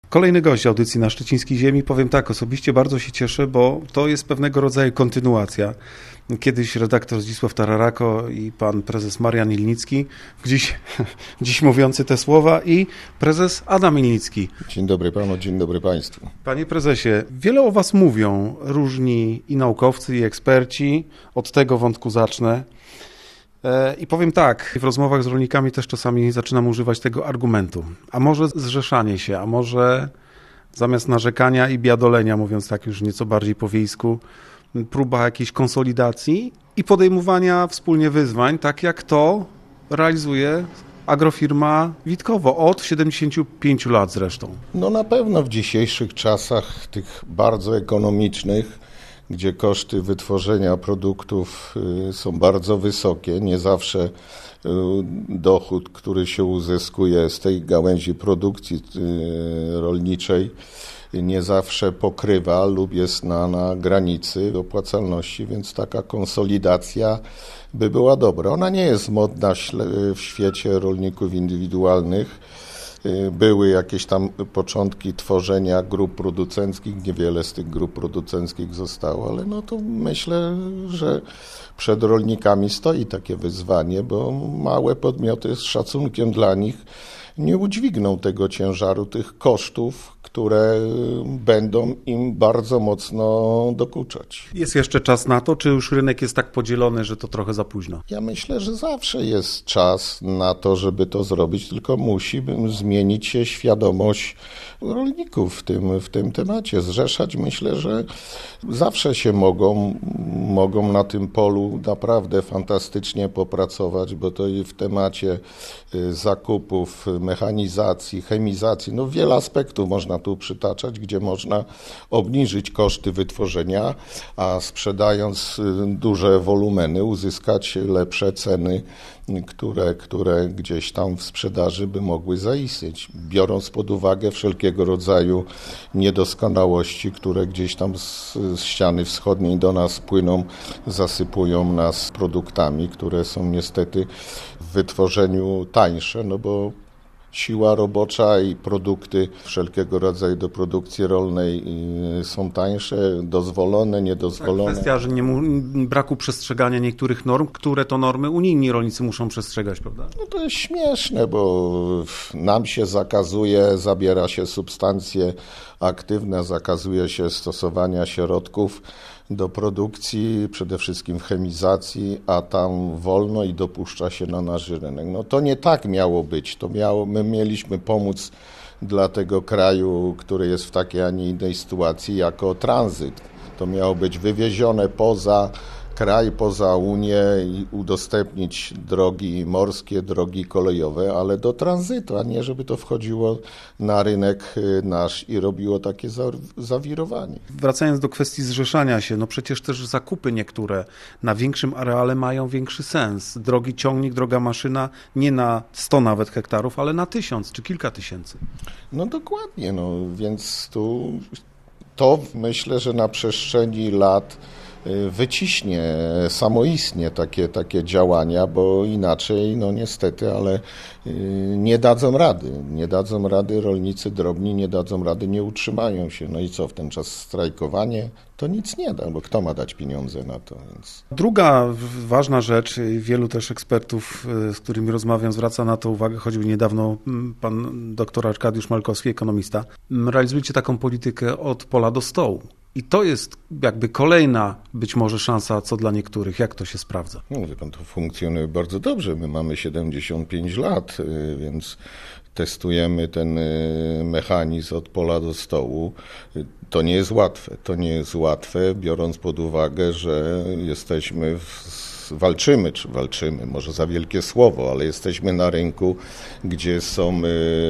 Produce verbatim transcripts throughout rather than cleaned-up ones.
Kolejny gość audycji Na Szczecińskiej Ziemi. Powiem tak, osobiście bardzo się cieszę, bo to jest pewnego rodzaju kontynuacja. Kiedyś redaktor Zdzisław Tararako i pan prezes Marian Ilnicki, dziś, dziś mówiący te słowa, i prezes Adam Ilnicki. Dzień dobry panu, dzień dobry państwu. Panie prezesie, wiele o was mówią różni i naukowcy, i eksperci. Od tego wątku zacznę. I powiem tak, w rozmowach z rolnikami też czasami zaczynam używać tego argumentu. A może zrzeszanie się, a może zamiast narzekania i biadolenia, mówiąc tak już nieco bardziej po wiejsku, próba jakiejś konsolidacji i podejmowania wspólnie wyzwań, tak jak to realizuje agrofirma Witkowo od siedemdziesięciu pięciu lat zresztą. No na pewno w dzisiejszych czasach, tych bardzo ekonomicznych, gdzie koszty wytworzenia produktów są bardzo wysokie, nie zawsze dochód, który się uzyskuje z tej gałęzi produkcji rolniczej, nie zawsze pokrywa lub jest na, na granicy opłacalności, więc taka konsolidacja by była dobra. Ona nie jest modna w świecie rolników indywidualnych. Były jakieś tam początki tworzenia grup producenckich, niewiele z tych grup producenckich zostało, ale no to myślę, że przed rolnikami stoi takie wyzwanie, bo małe podmioty z szacunkiem dla nich nie udźwigną tego ciężaru, tych kosztów, które będą im bardzo mocno dokuczać. Jest jeszcze czas na to, czy już rynek jest tak podzielony, że to trochę za późno? Ja myślę, że zawsze jest czas na to, żeby to zrobić, tylko musi zmienić się świadomość rolników w tym, w tym temacie. Zrzeszać, myślę, że zawsze się mogą, mogą na tym polu naprawdę fantastycznie popracować, bo to i w temacie zakupów, mechanizacji, chemizacji, no wiele aspektów można tu przytaczać, gdzie można obniżyć koszty wytworzenia, a sprzedając duże wolumeny uzyskać lepsze ceny, które, które gdzieś tam w sprzedaży by mogły zaistnieć, biorąc pod uwagę wszelkiego rodzaju niedoskonałości, które gdzieś tam z, z ściany wschodniej do nas płyną, zasypują nas produktami, które są niestety w wytworzeniu tańsze, no bo siła robocza i produkty wszelkiego rodzaju do produkcji rolnej są tańsze, dozwolone, niedozwolone. Tak, kwestia, że nie mu, braku przestrzegania niektórych norm, które to normy unijni rolnicy muszą przestrzegać, prawda? No to jest śmieszne, bo nam się zakazuje, zabiera się substancje aktywne, zakazuje się stosowania środków do produkcji, przede wszystkim w chemizacji, a tam wolno i dopuszcza się na nasz rynek. No to nie tak miało być. To miało, my mieliśmy pomóc dla tego kraju, który jest w takiej, a nie innej sytuacji, jako tranzyt. To miało być wywiezione poza kraj, poza Unię i udostępnić drogi morskie, drogi kolejowe, ale do tranzytu, a nie żeby to wchodziło na rynek nasz i robiło takie zawirowanie. Wracając do kwestii zrzeszania się, no przecież też zakupy niektóre na większym areale mają większy sens. Drogi ciągnik, droga maszyna nie na sto nawet hektarów, ale na tysiąc czy kilka tysięcy. No dokładnie, no więc tu to myślę, że na przestrzeni lat wyciśnie samoistnie takie, takie działania, bo inaczej, no niestety, ale nie dadzą rady. Nie dadzą rady rolnicy drobni, nie dadzą rady, nie utrzymają się. No i co, w ten czas strajkowanie to nic nie da, bo kto ma dać pieniądze na to? Więc... Druga ważna rzecz, wielu też ekspertów, z którymi rozmawiam, zwraca na to uwagę, choćby niedawno pan doktor Arkadiusz Malkowski, ekonomista. Realizujecie taką politykę od pola do stołu. I to jest jakby kolejna być może szansa, co dla niektórych. Jak to się sprawdza? No, wie pan, to funkcjonuje bardzo dobrze. My mamy siedemdziesiąt pięć lat, więc testujemy ten mechanizm od pola do stołu. To nie jest łatwe. To nie jest łatwe, biorąc pod uwagę, że jesteśmy w walczymy, czy walczymy, może za wielkie słowo, ale jesteśmy na rynku, gdzie są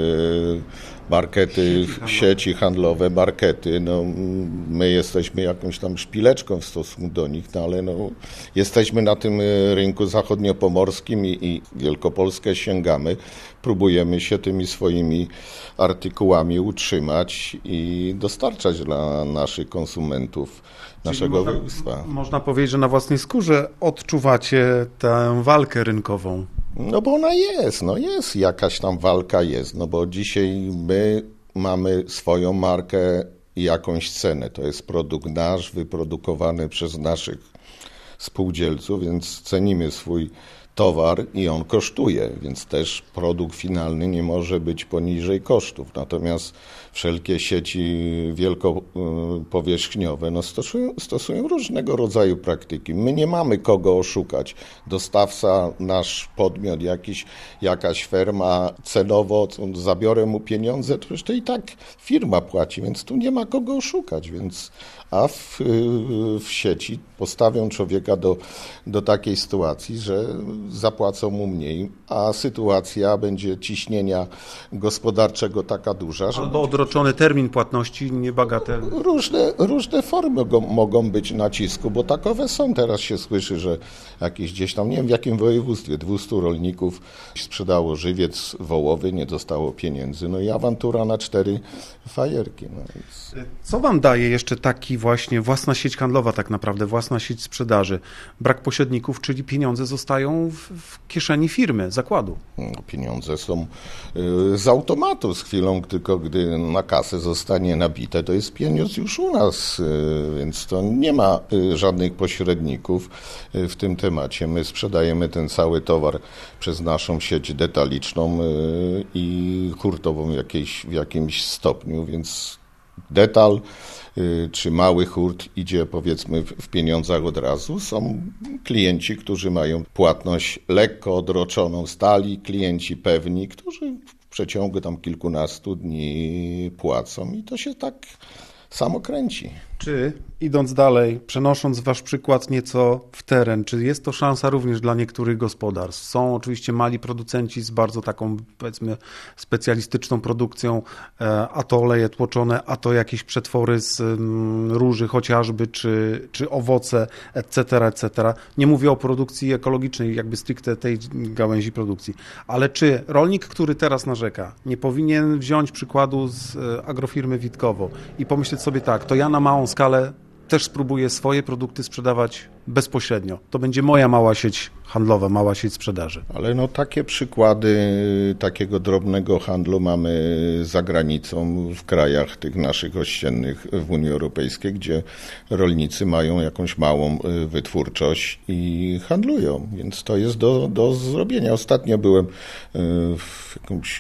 markety, sieci handlowe, markety, no my jesteśmy jakąś tam szpileczką w stosunku do nich, no ale no jesteśmy na tym rynku zachodniopomorskim i, i Wielkopolskę sięgamy, próbujemy się tymi swoimi artykułami utrzymać i dostarczać dla naszych konsumentów, naszego województwa. Można, można powiedzieć, że na własnej skórze odczuwacie tę walkę rynkową. No bo ona jest, no jest, jakaś tam walka jest, no bo dzisiaj my mamy swoją markę i jakąś cenę. To jest produkt nasz, wyprodukowany przez naszych spółdzielców, więc cenimy swój towar i on kosztuje, więc też produkt finalny nie może być poniżej kosztów. Natomiast wszelkie sieci wielkopowierzchniowe no stosują, stosują różnego rodzaju praktyki. My nie mamy kogo oszukać. Dostawca, nasz podmiot, jakiś, jakaś firma cenowo, zabiorę mu pieniądze, to przecież to i tak firma płaci, więc tu nie ma kogo oszukać. Więc, a w, w sieci postawią człowieka do, do takiej sytuacji, że zapłacą mu mniej, a sytuacja będzie ciśnienia gospodarczego taka duża, że... Albo odroczony termin płatności, niebagatelny. Różne, różne formy mogą, mogą być nacisku, bo takowe są. Teraz się słyszy, że jakieś gdzieś tam, nie wiem w jakim województwie, dwustu rolników sprzedało żywiec wołowy, nie dostało pieniędzy. No i awantura na cztery fajerki. No więc... Co wam daje jeszcze taki właśnie własna sieć handlowa tak naprawdę, własna sieć sprzedaży? Brak pośredników, czyli pieniądze zostają w, w kieszeni firmy, zakładu. No, pieniądze są y, z automatu z chwilą, tylko gdy na kasę zostanie nabite, to jest pieniądz już u nas, y, więc to nie ma y, żadnych pośredników y, w tym temacie. My sprzedajemy ten cały towar przez naszą sieć detaliczną y, i hurtową w, jakiejś, w jakimś stopniu, więc detal czy mały hurt idzie powiedzmy w pieniądzach od razu. Są klienci, którzy mają płatność lekko odroczoną, stali klienci pewni, którzy w przeciągu tam kilkunastu dni płacą i to się tak samo kręci. Czy, idąc dalej, przenosząc wasz przykład nieco w teren, czy jest to szansa również dla niektórych gospodarstw? Są oczywiście mali producenci z bardzo taką, powiedzmy, specjalistyczną produkcją, a to oleje tłoczone, a to jakieś przetwory z róży chociażby, czy, czy owoce, et cetera, et cetera. Nie mówię o produkcji ekologicznej, jakby stricte tej gałęzi produkcji. Ale czy rolnik, który teraz narzeka, nie powinien wziąć przykładu z agrofirmy Witkowo i pomyśleć sobie tak, to ja na małą skalę też spróbuję swoje produkty sprzedawać bezpośrednio. To będzie moja mała sieć handlowa, mała sieć sprzedaży. Ale no takie przykłady takiego drobnego handlu mamy za granicą, w krajach tych naszych ościennych w Unii Europejskiej, gdzie rolnicy mają jakąś małą wytwórczość i handlują, więc to jest do, do zrobienia. Ostatnio byłem w jakimś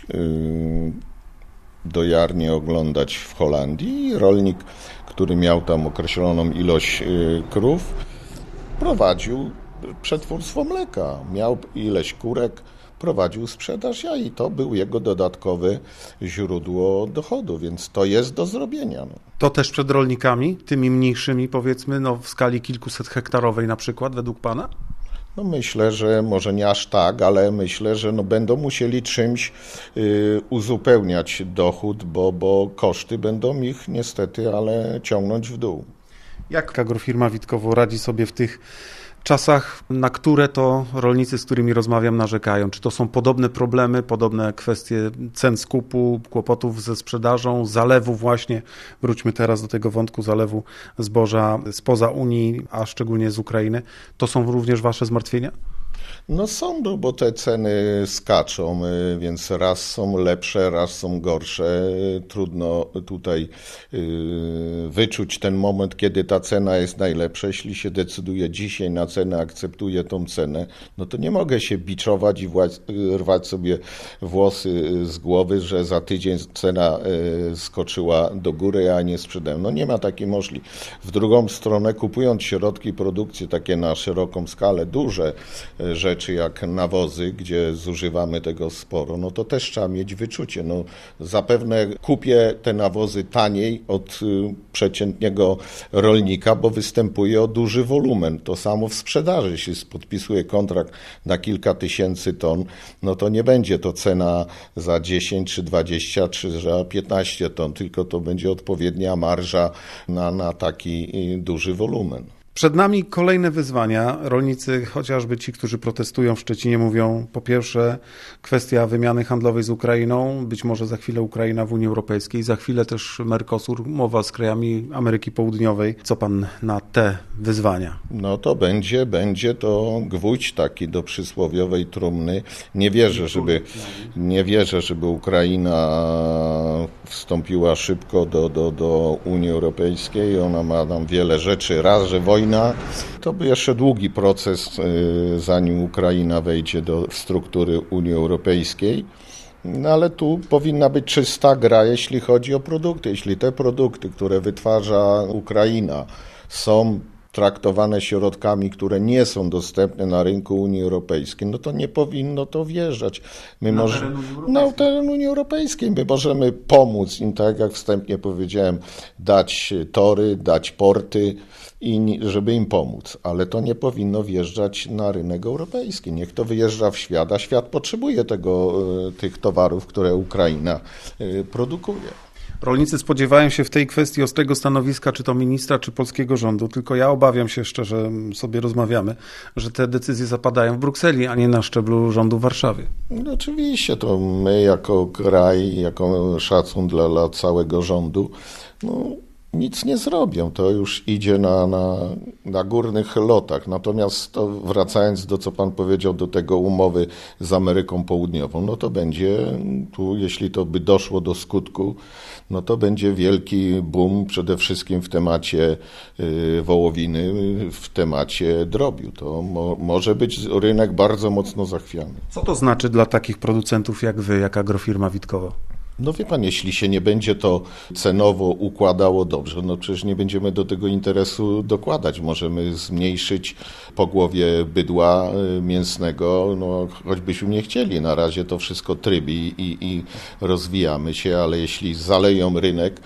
dojarnie oglądać w Holandii i rolnik, który miał tam określoną ilość krów, prowadził przetwórstwo mleka. Miał ileś kurek, prowadził sprzedaż jaj i to był jego dodatkowe źródło dochodu, więc to jest do zrobienia. No. To też przed rolnikami, tymi mniejszymi powiedzmy, no w skali kilkuset hektarowej na przykład, według pana? No myślę, że może nie aż tak, ale myślę, że no będą musieli czymś y, uzupełniać dochód, bo, bo koszty będą ich niestety, ale ciągnąć w dół. Jak agrofirma Witkowo radzi sobie w tych czasach, na które to rolnicy, z którymi rozmawiam, narzekają? Czy to są podobne problemy, podobne kwestie cen skupu, kłopotów ze sprzedażą, zalewu właśnie, wróćmy teraz do tego wątku zalewu zboża spoza Unii, a szczególnie z Ukrainy. To są również wasze zmartwienia? No są, no bo te ceny skaczą, więc raz są lepsze, raz są gorsze. Trudno tutaj wyczuć ten moment, kiedy ta cena jest najlepsza. Jeśli się decyduje dzisiaj na cenę, akceptuję tą cenę, no to nie mogę się biczować i rwać sobie włosy z głowy, że za tydzień cena skoczyła do góry, a nie sprzedałem. No nie ma takiej możliwości. W drugą stronę, kupując środki produkcji takie na szeroką skalę, duże rzeczy jak nawozy, gdzie zużywamy tego sporo, no to też trzeba mieć wyczucie. No, zapewne kupię te nawozy taniej od y, przeciętnego rolnika, bo występuje o duży wolumen. To samo w sprzedaży. Jeśli podpisuję kontrakt na kilka tysięcy ton, no to nie będzie to cena za dziesięć, czy dwadzieścia, czy za piętnaście ton, tylko to będzie odpowiednia marża na, na taki duży wolumen. Przed nami kolejne wyzwania. Rolnicy, chociażby ci, którzy protestują w Szczecinie, mówią po pierwsze kwestia wymiany handlowej z Ukrainą, być może za chwilę Ukraina w Unii Europejskiej, za chwilę też Mercosur, mowa z krajami Ameryki Południowej. Co pan na te wyzwania? No to będzie, będzie to gwóźdź taki do przysłowiowej trumny. Nie wierzę, żeby, nie wierzę, żeby Ukraina wstąpiła szybko do, do, do Unii Europejskiej. Ona ma tam wiele rzeczy. Raz, że wojna, to by jeszcze długi proces, zanim Ukraina wejdzie do struktury Unii Europejskiej. No ale tu powinna być czysta gra, jeśli chodzi o produkty. Jeśli te produkty, które wytwarza Ukraina, są traktowane środkami, które nie są dostępne na rynku Unii Europejskiej, no to nie powinno to wjeżdżać. My na może, teren Unii Europejskiej. Na teren Unii Europejskiej. My możemy pomóc im, tak jak wstępnie powiedziałem, dać tory, dać porty, i żeby im pomóc, ale to nie powinno wjeżdżać na rynek europejski. Niech to wyjeżdża w świat, a świat potrzebuje tego, tych towarów, które Ukraina produkuje. Rolnicy spodziewają się w tej kwestii ostrego stanowiska, czy to ministra, czy polskiego rządu, tylko ja obawiam się, szczerze sobie rozmawiamy, że te decyzje zapadają w Brukseli, a nie na szczeblu rządu w Warszawie. No oczywiście, to my jako kraj, jako szacun dla, dla całego rządu, no nic nie zrobią, to już idzie na, na, na górnych lotach. Natomiast to wracając do co pan powiedział, do tego umowy z Ameryką Południową, no to będzie tu, jeśli to by doszło do skutku, no to będzie wielki boom przede wszystkim w temacie y, wołowiny, w temacie drobiu. To mo, może być rynek bardzo mocno zachwiany. Co to znaczy dla takich producentów jak wy, jak Agrofirma Witkowo? No wie pan, jeśli się nie będzie to cenowo układało dobrze, no przecież nie będziemy do tego interesu dokładać. Możemy zmniejszyć pogłowie bydła mięsnego, no choćbyśmy nie chcieli. Na razie to wszystko trybi i, i rozwijamy się, ale jeśli zaleją rynek,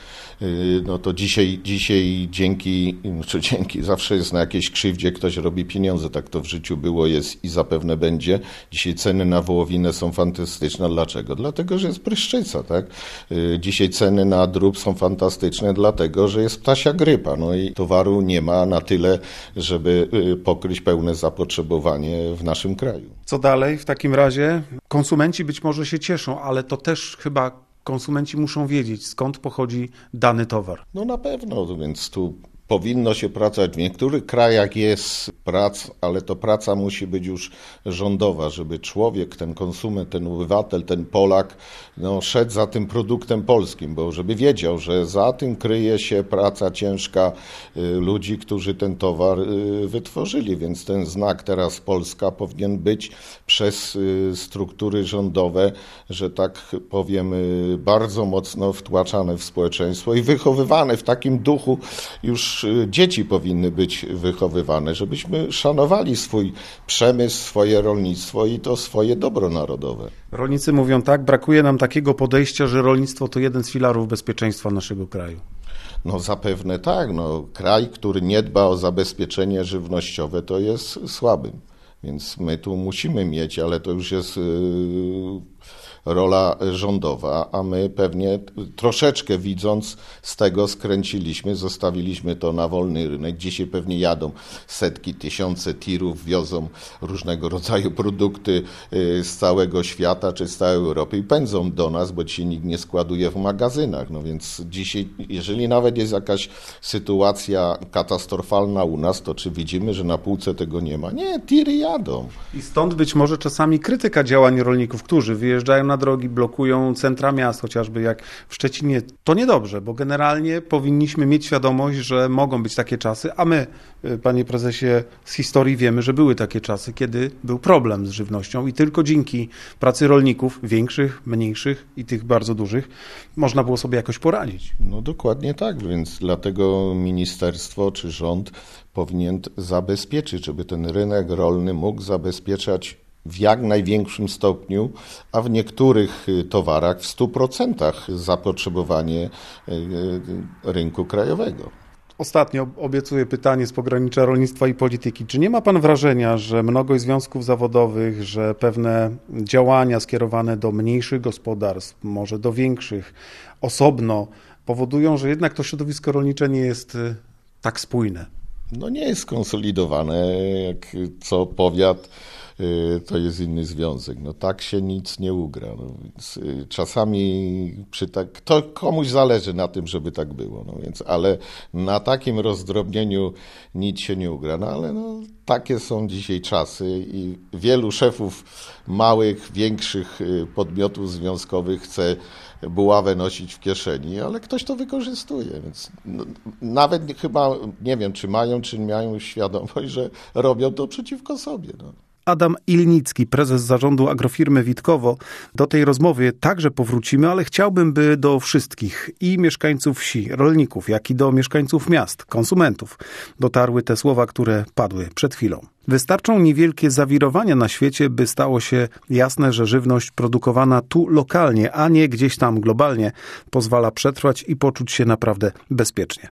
no to dzisiaj, dzisiaj dzięki, czy dzięki, zawsze jest na jakiejś krzywdzie, ktoś robi pieniądze, tak to w życiu było, jest i zapewne będzie. Dzisiaj ceny na wołowinę są fantastyczne. Dlaczego? Dlatego, że jest pryszczyca, tak? Dzisiaj ceny na drób są fantastyczne, dlatego, że jest ptasia grypa, no i towaru nie ma na tyle, żeby pokryć pełne zapotrzebowanie w naszym kraju. Co dalej w takim razie? Konsumenci być może się cieszą, ale to też chyba konsumenci muszą wiedzieć, skąd pochodzi dany towar. No na pewno, więc tu powinno się pracować. W niektórych krajach jest prac, ale to praca musi być już rządowa, żeby człowiek, ten konsument, ten obywatel, ten Polak no, szedł za tym produktem polskim, bo żeby wiedział, że za tym kryje się praca ciężka y, ludzi, którzy ten towar y, wytworzyli, więc ten znak teraz Polska powinien być przez y, struktury rządowe, że tak powiem, y, bardzo mocno wtłaczane w społeczeństwo i wychowywane w takim duchu już dzieci powinny być wychowywane, żebyśmy szanowali swój przemysł, swoje rolnictwo i to swoje dobro narodowe. Rolnicy mówią tak, brakuje nam takiego podejścia, że rolnictwo to jeden z filarów bezpieczeństwa naszego kraju. No zapewne tak. No, kraj, który nie dba o zabezpieczenie żywnościowe, to jest słabym. Więc my tu musimy mieć, ale to już jest Yy... rola rządowa, a my pewnie troszeczkę widząc z tego skręciliśmy, zostawiliśmy to na wolny rynek. Dzisiaj pewnie jadą setki, tysiące tirów, wiozą różnego rodzaju produkty z całego świata czy z całej Europy i pędzą do nas, bo dzisiaj nikt nie składuje w magazynach. No więc dzisiaj, jeżeli nawet jest jakaś sytuacja katastrofalna u nas, to czy widzimy, że na półce tego nie ma? Nie, tiry jadą. I stąd być może czasami krytyka działań rolników, którzy wyjeżdżają na drogi, blokują centra miast, chociażby jak w Szczecinie. To niedobrze, bo generalnie powinniśmy mieć świadomość, że mogą być takie czasy, a my, panie prezesie, z historii wiemy, że były takie czasy, kiedy był problem z żywnością i tylko dzięki pracy rolników, większych, mniejszych i tych bardzo dużych, można było sobie jakoś poradzić. No dokładnie tak, więc dlatego ministerstwo czy rząd powinien zabezpieczyć, żeby ten rynek rolny mógł zabezpieczać w jak największym stopniu, a w niektórych towarach w stu procentach zapotrzebowanie rynku krajowego. Ostatnio obiecuję pytanie z pogranicza rolnictwa i polityki. Czy nie ma pan wrażenia, że mnogość związków zawodowych, że pewne działania skierowane do mniejszych gospodarstw, może do większych, osobno, powodują, że jednak to środowisko rolnicze nie jest tak spójne? no nie jest skonsolidowane, jak co powiat to jest inny związek. No tak się nic nie ugra. No więc czasami przy tak, to komuś zależy na tym, żeby tak było. No więc, ale na takim rozdrobnieniu nic się nie ugra. No ale no, takie są dzisiaj czasy i wielu szefów małych, większych podmiotów związkowych chce buławę nosić w kieszeni, ale ktoś to wykorzystuje, więc no, nawet chyba, nie wiem, czy mają, czy nie mają świadomość, że robią to przeciwko sobie. No. Adam Ilnicki, prezes zarządu agrofirmy Witkowo. Do tej rozmowy także powrócimy, ale chciałbym, by do wszystkich i mieszkańców wsi, rolników, jak i do mieszkańców miast, konsumentów dotarły te słowa, które padły przed chwilą. Wystarczą niewielkie zawirowania na świecie, by stało się jasne, że żywność produkowana tu lokalnie, a nie gdzieś tam globalnie, pozwala przetrwać i poczuć się naprawdę bezpiecznie.